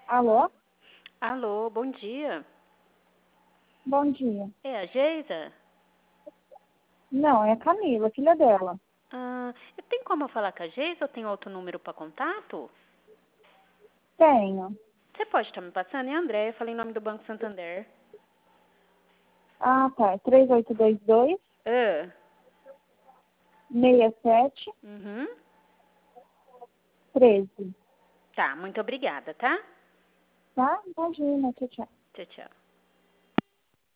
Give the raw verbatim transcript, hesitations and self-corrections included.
Alô? Alô, bom dia. Bom dia. É a Geisa? Não, é a Camila, filha dela. Ah, tem como eu falar com a Geisa ou tem outro número para contato? Tenho. Você pode estar me passando? É a André, eu falei em nome do Banco Santander. Ah, tá. três oito dois dois, Ah, seis sete, uhum. treze. Tá, muito obrigada, tá? Tá? Imagina, tchau, tchau. Tchau, tchau.